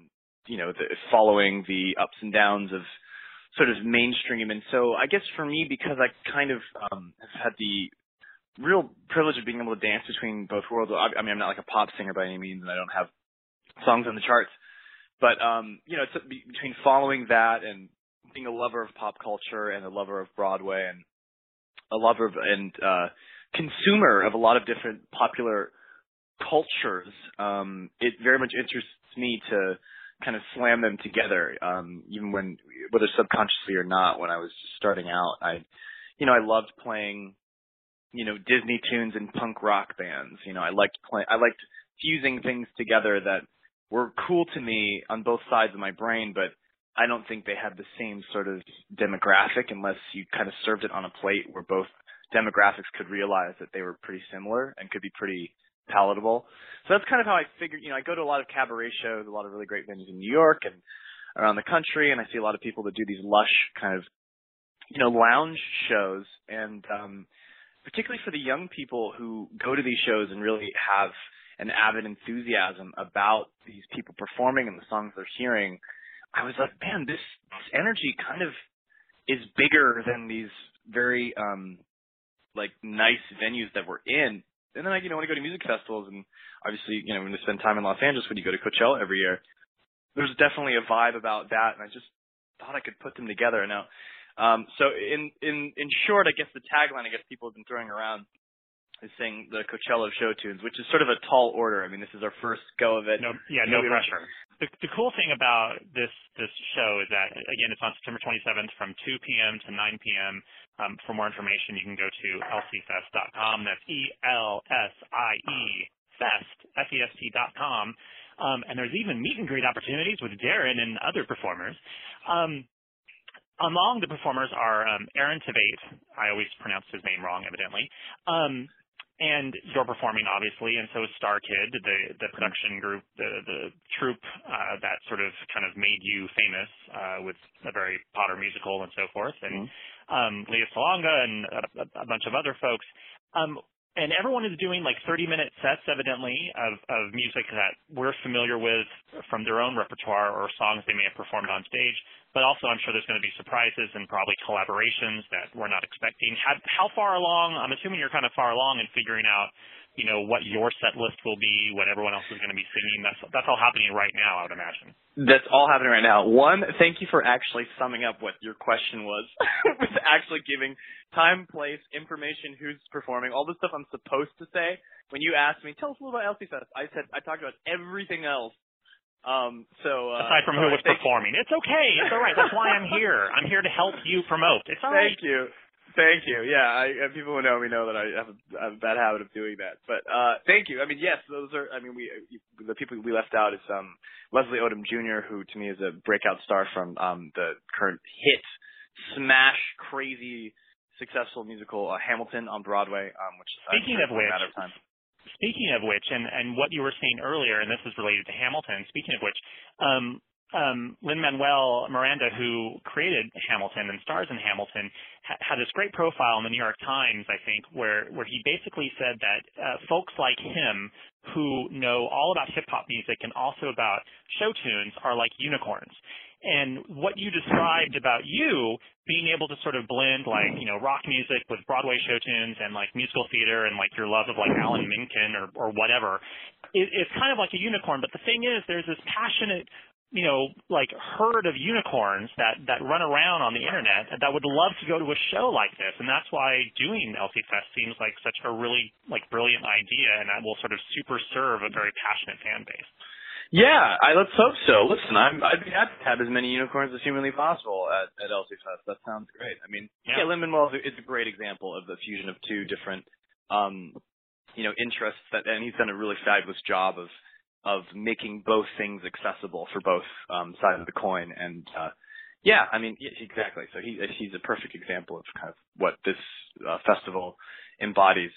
following the ups and downs of sort of mainstream. And so I guess for me, because I kind of have had the real privilege of being able to dance between both worlds. I mean, I'm not like a pop singer by any means, and I don't have songs on the charts. But it's between following that and being a lover of pop culture and a lover of Broadway and a lover of consumer of a lot of different popular cultures, it very much interests me to kind of slam them together, even whether subconsciously or not. When I was starting out, I loved playing, Disney tunes and punk rock bands. I liked fusing things together that were cool to me on both sides of my brain, but I don't think they had the same sort of demographic unless you kind of served it on a plate where both demographics could realize that they were pretty similar and could be pretty palatable. So that's kind of how I figured, I go to a lot of cabaret shows, a lot of really great venues in New York and around the country, and I see a lot of people that do these lush kind of, lounge shows. And particularly for the young people who go to these shows and really have an avid enthusiasm about these people performing and the songs they're hearing, I was like, man, this energy kind of is bigger than these very nice venues that we're in. And then when I go to music festivals, and obviously, when you spend time in Los Angeles, when you go to Coachella every year, there's definitely a vibe about that, and I just thought I could put them together. Now, so in short, I guess the tagline people have been throwing around is saying the Coachella show tunes, which is sort of a tall order. I mean, this is our first go of it. No pressure. The cool thing about this show is that, again, it's on September 27th from 2 p.m. to 9 p.m. For more information, you can go to elsiefest.com. That's ELSIE Fest, FEST.com. And there's even meet and greet opportunities with Darren and other performers. Among the performers are Aaron Tveit. I always pronounce his name wrong, evidently. And you're performing, obviously, and so is Star Kid, the production group, the troupe that sort of kind of made you famous with a very Potter musical and so forth, and Leah Salonga and a bunch of other folks. And everyone is doing 30-minute sets, evidently, of music that we're familiar with from their own repertoire or songs they may have performed on stage. But also, I'm sure there's going to be surprises and probably collaborations that we're not expecting. How far along? I'm assuming you're kind of far along in figuring out, what your set list will be, what everyone else is going to be singing. That's all happening right now, I would imagine. That's all happening right now. One, thank you for actually summing up what your question was, with actually giving time, place, information, who's performing, all the stuff I'm supposed to say. When you asked me, tell us a little about Elsie Fest, I talked about everything else. Aside from who was performing. It's okay. It's all right. That's why I'm here. I'm here to help you promote. It's all right. Thank you. Yeah, people who know me know that I have a bad habit of doing that. But thank you. I mean, yes, those are. I mean, the people we left out is Leslie Odom Jr., who to me is a breakout star from the current hit, smash, crazy, successful musical Hamilton on Broadway. Which speaking of which, and what you were saying earlier, and this is related to Hamilton. Speaking of which, Lin-Manuel Miranda, who created Hamilton and stars in Hamilton, had this great profile in the New York Times, I think, where he basically said that folks like him who know all about hip-hop music and also about show tunes are like unicorns. And what you described about you being able to sort of blend rock music with Broadway show tunes and musical theater and your love of Alan Menken or whatever, it's kind of like a unicorn. But the thing is, there's this passionate, like herd of unicorns that run around on the internet that would love to go to a show like this. And that's why doing LC Fest seems like such a really like brilliant idea, and that will sort of super serve a very passionate fan base. Yeah, let's hope so. Listen, I'd be happy to have as many unicorns as humanly possible at LC Fest. That sounds great. I mean, yeah, Lin-Manuel is a great example of the fusion of two different, interests and he's done a really fabulous job of making both things accessible for both sides of the coin. And exactly. So he's a perfect example of kind of what this festival embodies.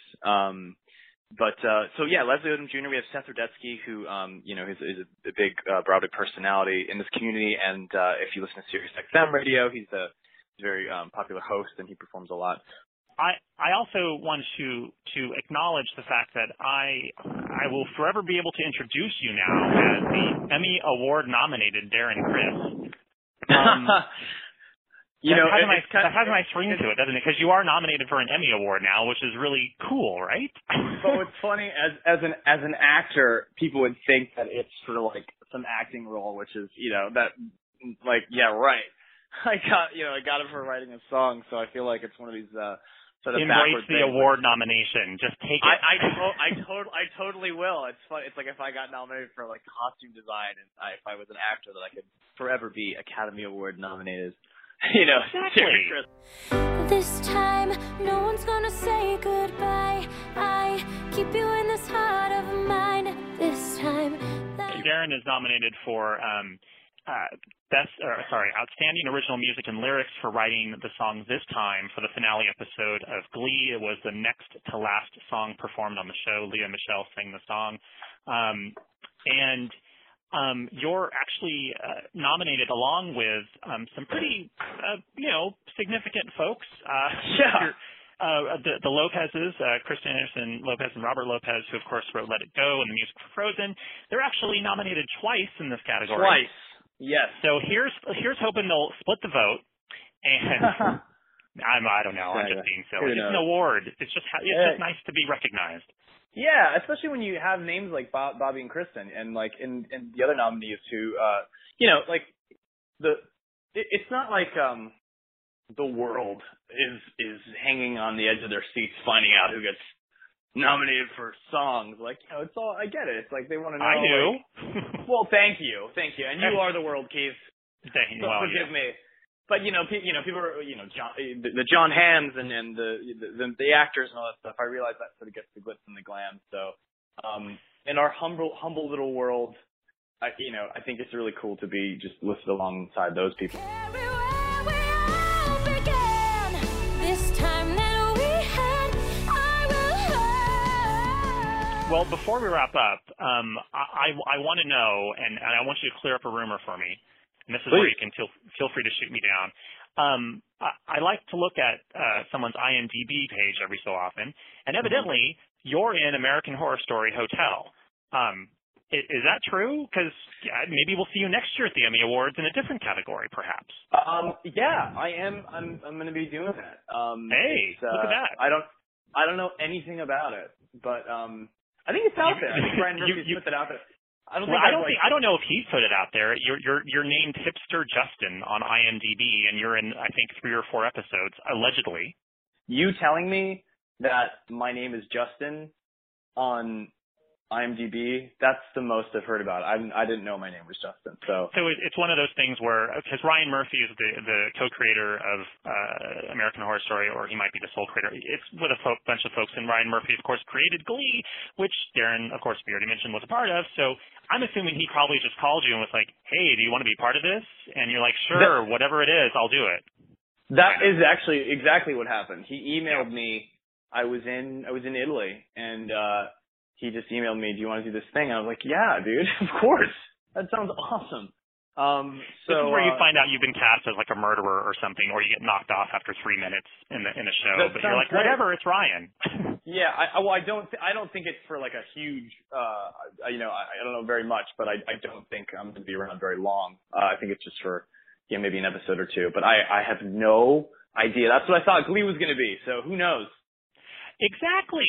Leslie Odom Jr. We have Seth Rudetsky, who is a big Broadway personality in this community, and if you listen to Sirius XM radio, he's a very popular host, and he performs a lot. I also want to acknowledge the fact that I will forever be able to introduce you now as the Emmy Award nominated Darren Criss. That has a nice ring to it, doesn't it? Because you are nominated for an Emmy Award now, which is really cool, right? But what's funny, as an actor, people would think that it's sort of like some acting role, which is right. I got it for writing a song, so I feel like it's one of these sort of embrace the award nomination. Just take it. I totally will. It's fun. It's like if I got nominated for like costume design, and if I was an actor, that I could forever be Academy Award nominated. Exactly. This time, no one's gonna say goodbye. I keep you in this heart of mine. This time. Darren is nominated for Outstanding Original Music and Lyrics for writing the song This Time for the finale episode of Glee. It was the next to last song performed on the show. Leah Michele sang the song. You're actually nominated along with some pretty, significant folks. The Lopez's, Kristen Anderson Lopez and Robert Lopez, who of course wrote Let It Go and the music for Frozen. They're actually nominated twice in this category. Twice. Yes. So here's hoping they'll split the vote. And I don't know. I'm just being silly. It's an award. It's just nice to be recognized. Yeah, especially when you have names like Bobby and Kristen, and like in the other nominees who, it's not like the world is hanging on the edge of their seats finding out who gets nominated for songs. Like, it's all, I get it. It's like they want to know. I do. Well, thank you, and you are the world, Keith. Forgive me. But people are the John Hams and the actors and all that stuff. I realize that sort of gets the glitz and the glam. So, in our humble little world, I think it's really cool to be just listed alongside those people. Well, before we wrap up, I want to know, and I want you to clear up a rumor for me. And this is where you can feel free to shoot me down. I like to look at someone's IMDb page every so often, and evidently you're in American Horror Story Hotel. Is that true? Because maybe we'll see you next year at the Emmy Awards in a different category, perhaps. Yeah, I am. I'm going to be doing that. Look at that. I don't know anything about it, but I think it's out there. I think Ryan Murphy's put that out there. I don't know if he's put it out there. You're named Hipster Justin on IMDb, and you're in, I think, 3 or 4 episodes, allegedly. You telling me that my name is Justin on IMDb, that's the most I've heard about it. I didn't know my name was Justin. So it's one of those things where, because Ryan Murphy is the co-creator of American Horror Story, or he might be the sole creator. It's with a bunch of folks, and Ryan Murphy, of course, created Glee, which Darren, of course, we already mentioned, was a part of. So I'm assuming he probably just called you and was like, "Hey, do you want to be part of this?" And you're like, "Sure, whatever it is, I'll do it." That is actually exactly what happened. He emailed me. I was in Italy, and he just emailed me, "Do you want to do this thing?" And I was like, "Yeah, dude, of course. That sounds awesome." This is where you find out you've been cast as like a murderer or something, or you get knocked off after 3 minutes in a show. But you're like, great. Whatever, it's Ryan. Yeah, I don't think it's for like a huge, I don't know very much, but I don't think I'm going to be around very long. I think it's just for maybe an episode or 2. But I have no idea. That's what I thought Glee was going to be. So who knows? Exactly.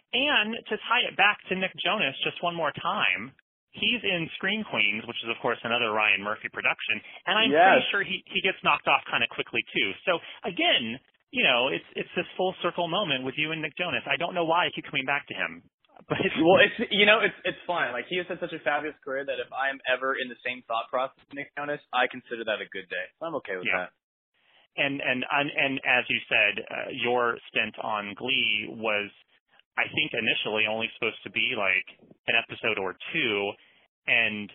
And to tie it back to Nick Jonas just one more time, he's in Scream Queens, which is, of course, another Ryan Murphy production, and I'm pretty sure he gets knocked off kind of quickly, too. So, again, you know, it's this full circle moment with you and Nick Jonas. I don't know why I keep coming back to him. But it's fine. Like, he has had such a fabulous career that if I'm ever in the same thought process with Nick Jonas, I consider that a good day. So I'm okay with that. And as you said, your stint on Glee was, I think, initially only supposed to be like an episode or two, and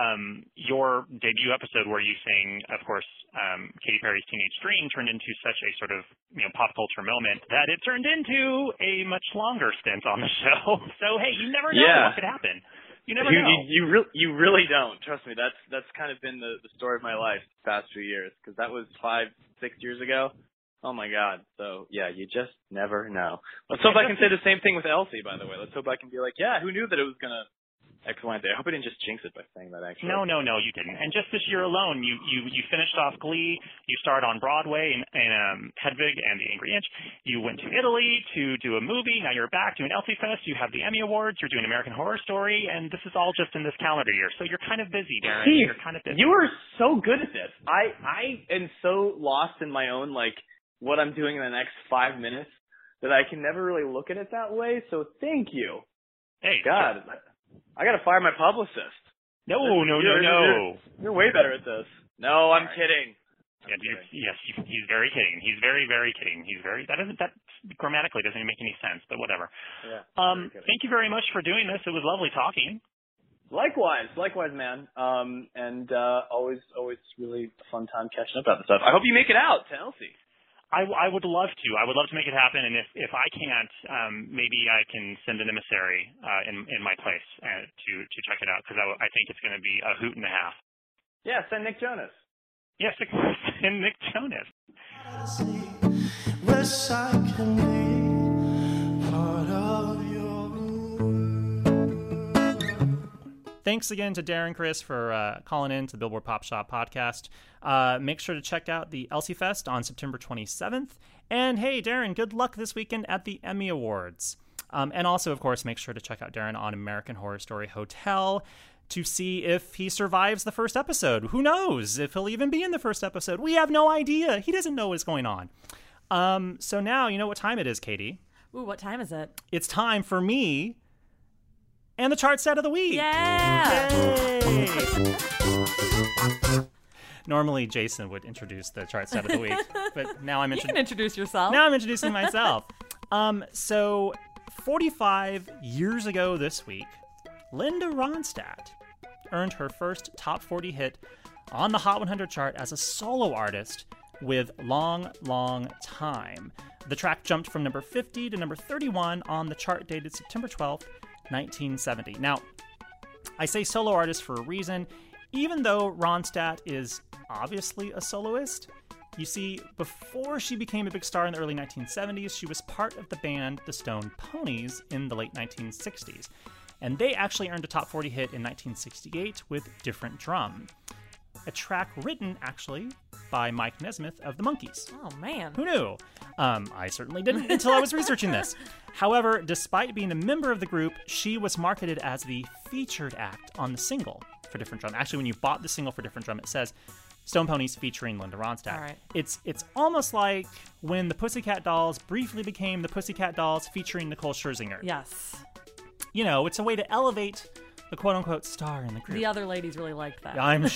your debut episode where you sing, of course, Katy Perry's Teenage Dream turned into such a sort of, you know, pop culture moment that it turned into a much longer stint on the show. So hey, you never know what could happen. You never know. You really don't. Trust me. That's kind of been the story of my life the past few years, because that was 5-6 years ago. Oh my God. So yeah, you just never know. Let's hope I can say the same thing with Elsie, by the way. Let's hope I can be like, yeah, who knew that it was gonna X, Y, and Z. I hope I didn't just jinx it by saying that, actually. No, you didn't. And just this year alone, you finished off Glee. You starred on Broadway in Hedwig and the Angry Inch. You went to Italy to do a movie. Now you're back doing Elsie Fest. You have the Emmy Awards. You're doing American Horror Story. And this is all just in this calendar year. So you're kind of busy, Darren. Steve, you're kind of busy. You are so good at this. I am so lost in my own, like, what I'm doing in the next 5 minutes that I can never really look at it that way. So thank you. Hey, God, I got to fire my publicist. No. You're way better at this. No, I'm kidding. Yes, he's very kidding. He's very, very kidding. That grammatically doesn't even make any sense, but whatever. Yeah. Thank you very much for doing this. It was lovely talking. Likewise, man. And always really a fun time catching up about this stuff. I hope you make it out to Elsie. I would love to. I would love to make it happen, and if I can't, maybe I can send an emissary in my place to check it out, because I think it's going to be a hoot and a half. Yeah, send Nick Jonas. Yes, send Nick Jonas. Wish I could be part of your room. Thanks again to Darren Criss for calling in to the Billboard Pop Shop podcast. Make sure to check out the Elsie Fest on September 27th. And hey, Darren, good luck this weekend at the Emmy Awards. And also, of course, make sure to check out Darren on American Horror Story Hotel to see if he survives the first episode. Who knows if he'll even be in the first episode? We have no idea. He doesn't know what's going on. So now you know what time it is, Katie. Ooh, what time is it? It's time for me and the chart set of the week. Yeah! Yay! Normally, Jason would introduce the chart set of the week, but now You can introduce yourself. Now I'm introducing myself. So 45 years ago this week, Linda Ronstadt earned her first top 40 hit on the Hot 100 chart as a solo artist with Long, Long Time. The track jumped from number 50 to number 31 on the chart dated September 12th, 1970. Now, I say solo artist for a reason. Even though Ronstadt is obviously a soloist, you see, before she became a big star in the early 1970s, she was part of the band The Stone Ponies in the late 1960s. And they actually earned a top 40 hit in 1968 with Different Drum, a track written, actually, by Mike Nesmith of the Monkees. Oh, man. Who knew? I certainly didn't until I was researching this. However, despite being a member of the group, she was marketed as the featured act on the single for Different Drum. Actually, when you bought the single for Different Drum, it says Stone Ponies featuring Linda Ronstadt. All right. It's almost like when the Pussycat Dolls briefly became the Pussycat Dolls featuring Nicole Scherzinger. Yes. You know, it's a way to elevate the quote-unquote star in the group. The other ladies really liked that. I'm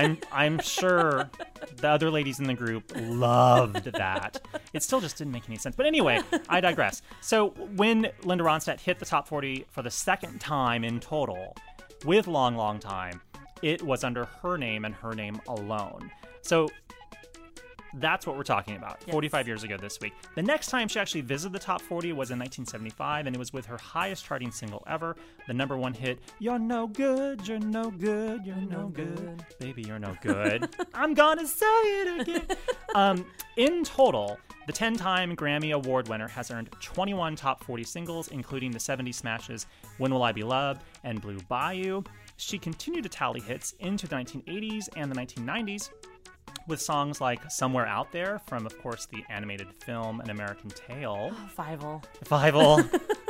sure the other ladies in the group loved that. It still just didn't make any sense. But anyway, I digress. So when Linda Ronstadt hit the top 40 for the second time in total with Long, Long Time, it was under her name and her name alone. So that's what we're talking about. Yes. 45 years ago this week. The next time she actually visited the top 40 was in 1975, and it was with her highest charting single ever, the number one hit, You're No Good, You're No Good, You're No Good. Baby, you're no good. I'm gonna say it again. In total, the 10-time Grammy Award winner has earned 21 top 40 singles, including the 70s smashes When Will I Be Loved and Blue Bayou. She continued to tally hits into the 1980s and the 1990s, with songs like Somewhere Out There from, of course, the animated film An American Tale. Fievel.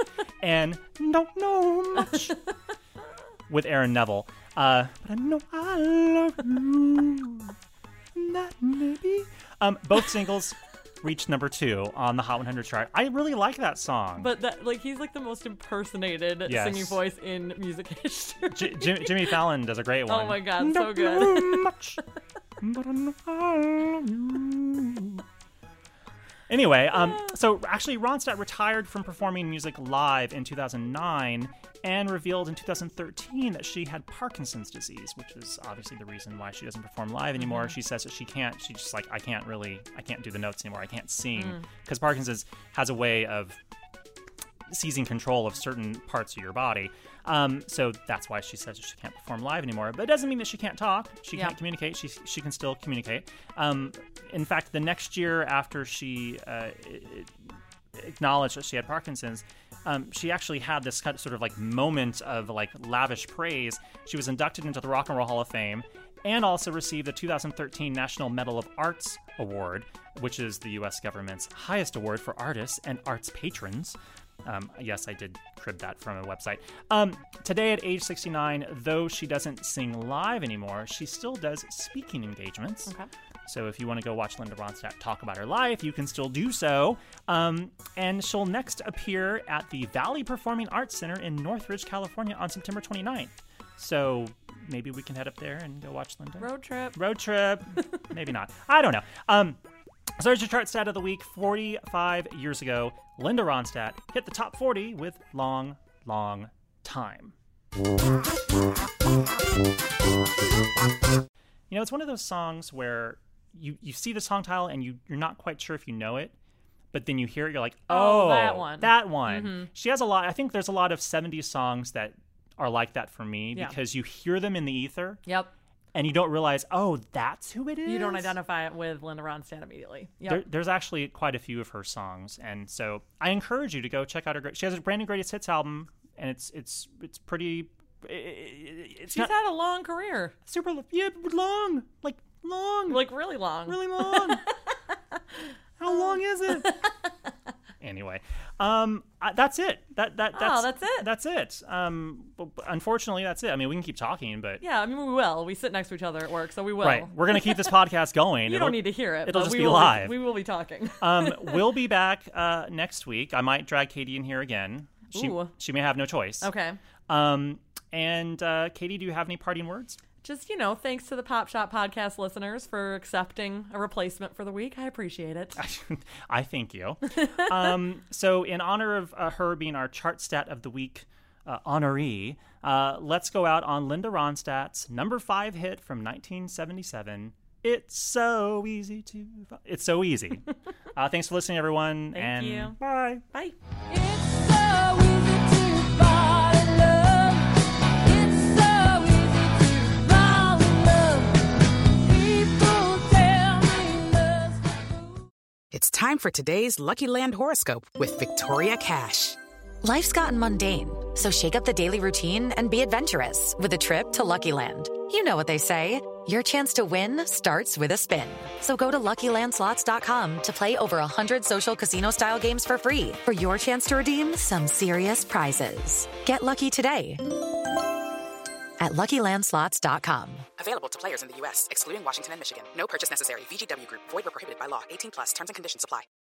and Don't Know Much with Aaron Neville. But I know I love you. That maybe. Both singles reached number 2 on the Hot 100 chart. I really like that song. But that, like, he's like the most impersonated Yes. singing voice in music history. Jimmy Fallon does a great one. Oh my God, so good. Know much, but I know I love you. Anyway, so actually Ronstadt retired from performing music live in 2009 and revealed in 2013 that she had Parkinson's disease, which is obviously the reason why she doesn't perform live anymore. She says that she's just like, I can't do the notes anymore. I can't sing because Parkinson's has a way of seizing control of certain parts of your body. So that's why she says she can't perform live anymore. But it doesn't mean that she can't talk. She can't communicate. She can still communicate. In fact, the next year after she acknowledged that she had Parkinson's, she actually had this kind of sort of like moment of like lavish praise. She was inducted into the Rock and Roll Hall of Fame and also received the 2013 National Medal of Arts Award, which is the U.S. government's highest award for artists and arts patrons. Yes, I did crib that from a website. Today at age 69, though she doesn't sing live anymore, she still does speaking engagements. Okay. So if you want to go watch Linda Ronstadt talk about her life, you can still do so. And she'll next appear at the Valley Performing Arts Center in Northridge, California on September 29th. So maybe we can head up there and go watch Linda. Road trip. Maybe not. I don't know. So there's your chart stat of the week. 45 years ago, Linda Ronstadt hit the top 40 with Long, Long Time. You know, it's one of those songs where you see the song title and you're not quite sure if you know it, but then you hear it, you're like, oh, that one. That one. Mm-hmm. She has a lot. I think there's a lot of 70s songs that are like that for me because you hear them in the ether. Yep. And you don't realize, oh, that's who it is? You don't identify it with Linda Ronstadt immediately. Yep. There's actually quite a few of her songs. And so I encourage you to go check out her. She has a brand new Greatest Hits album, and it's pretty... She's had a long career. Super... Yeah, long. Like, long. Like, really long. Really long. How long is it? Anyway, that's it. That's it. That's it. Unfortunately, that's it. I mean, we can keep talking, but yeah, I mean, we will. We sit next to each other at work, so we will. Right. We're gonna keep this podcast going. You don't need to hear it. It'll just be live. We will be talking. We'll be back next week. I might drag Katie in here again. She may have no choice. Okay. And Katie, do you have any parting words? Just, thanks to the Pop Shop podcast listeners for accepting a replacement for the week. I appreciate it. I thank you. So in honor of her being our chart stat of the week honoree, let's go out on Linda Ronstadt's number 5 hit from 1977, It's So Easy to... It's So Easy. Thanks for listening, everyone. Thank you. Bye. Bye. It's so easy to fall in love. It's so easy to fall in love. People tell me love's taboo. It's time for today's Lucky Land horoscope with Victoria Cash. Life's gotten mundane, so shake up the daily routine and be adventurous with a trip to Lucky Land. You know what they say. Your chance to win starts with a spin. So go to LuckyLandSlots.com to play over 100 social casino-style games for free for your chance to redeem some serious prizes. Get lucky today at LuckyLandSlots.com. Available to players in the U.S., excluding Washington and Michigan. No purchase necessary. VGW Group. Void where prohibited by law. 18+. Terms and conditions apply.